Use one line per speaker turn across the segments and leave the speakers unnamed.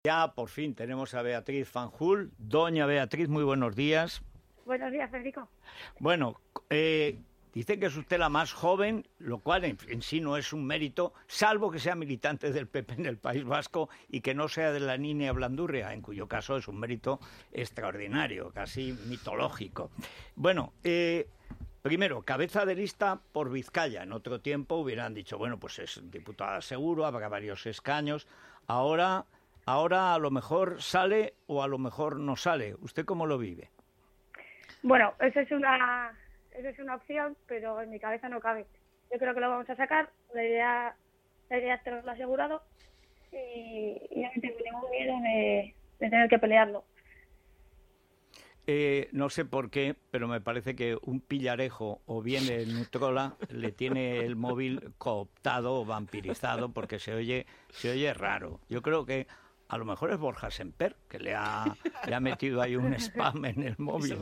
Ya por fin tenemos a Beatriz Fanjul. Doña Beatriz, muy buenos días.
Buenos días, Federico.
Bueno, dice que es usted la más joven, lo cual en sí no es un mérito, salvo que sea militante del PP en el País Vasco y que no sea de la línea Blandurria, en cuyo caso es un mérito extraordinario, casi mitológico. Bueno, primero, cabeza de lista por Vizcaya. En otro tiempo hubieran dicho, bueno, pues es diputada seguro, habrá varios escaños. Ahora a lo mejor sale o a lo mejor no sale. ¿Usted cómo lo vive?
Bueno, esa es una opción, pero en mi cabeza no cabe. Yo creo que lo vamos a sacar. La idea es tenerlo asegurado y no tengo ningún miedo de tener que pelearlo.
No sé por qué, pero me parece que un pillarejo o bien el Nutrola le tiene el móvil cooptado o vampirizado porque se oye raro. Yo creo que a lo mejor es Borja Semper, que le ha metido ahí un spam en el móvil.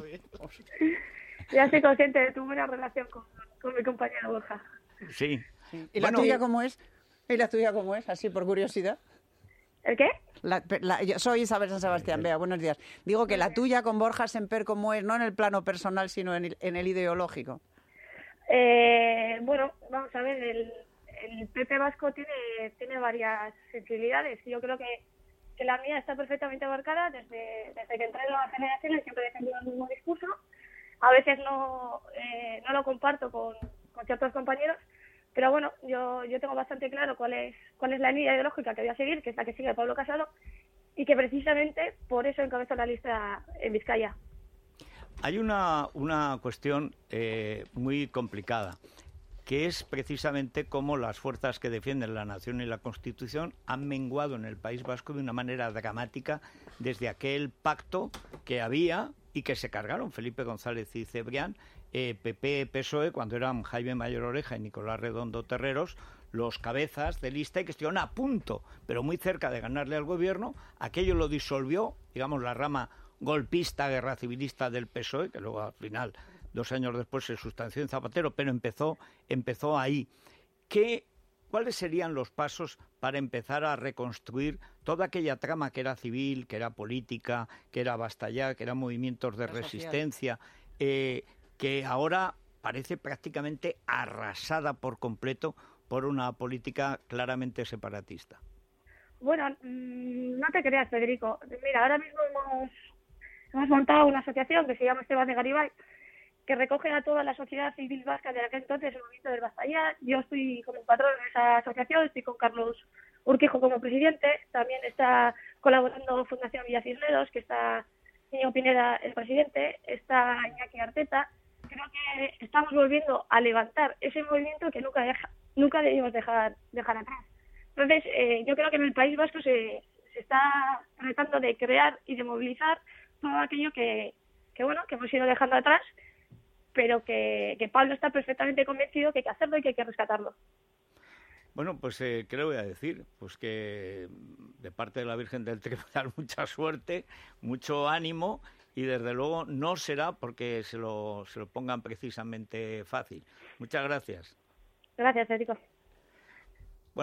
Ya soy consciente de tu buena relación con mi compañero Borja.
Sí.
¿Y la tuya cómo es? ¿Y la tuya cómo es? Así, por curiosidad.
¿El qué?
Yo soy Isabel San Sebastián. Bea, buenos días. Digo que la tuya con Borja Semper, ¿cómo es? No en el plano personal, sino en el ideológico.
Bueno, vamos a ver, el PP vasco tiene varias sensibilidades. Yo creo que la mía está perfectamente abarcada desde que entré en las generaciones. Siempre he defendido el mismo discurso. A veces no lo comparto con ciertos compañeros, pero bueno, yo tengo bastante claro cuál es la línea ideológica que voy a seguir, que es la que sigue Pablo Casado, y que precisamente por eso encabezo la lista en Vizcaya.
Hay una cuestión muy complicada, que es precisamente cómo las fuerzas que defienden la nación y la Constitución han menguado en el País Vasco de una manera dramática desde aquel pacto que había y que se cargaron Felipe González y Cebrián, PP, PSOE, cuando eran Jaime Mayor Oreja y Nicolás Redondo Terreros, los cabezas de lista y que estuvieron a punto, pero muy cerca de ganarle al gobierno. Aquello lo disolvió, digamos, la rama golpista, guerra civilista del PSOE, que luego al final, 2 años después, se sustanció en Zapatero, pero empezó ahí. ¿Cuáles serían los pasos para empezar a reconstruir toda aquella trama que era civil, que era política, que era basta ya, que eran movimientos de resistencia, que ahora parece prácticamente arrasada por completo por una política claramente separatista?
Bueno, no te creas, Federico. Mira, ahora mismo hemos montado una asociación que se llama Esteban de Garibay, que recoge a toda la sociedad civil vasca de aquel entonces, el movimiento del Basta Ya. Yo estoy como patrón de esa asociación, estoy con Carlos Urquijo como presidente, también está colaborando Fundación Villa Cisneros, que está Niño Pineda, el presidente, está Iñaki Arteta. Creo que estamos volviendo a levantar ese movimiento que nunca debimos dejar atrás. Entonces, yo creo que en el País Vasco se está tratando de crear y de movilizar todo aquello que hemos ido dejando atrás, pero que Pablo está perfectamente convencido que hay que hacerlo y que hay que rescatarlo.
Bueno, pues ¿qué le voy a decir? Pues que de parte de la Virgen del Tribunal mucha suerte, mucho ánimo y desde luego no será porque se lo pongan precisamente fácil. Muchas gracias.
Gracias, Federico.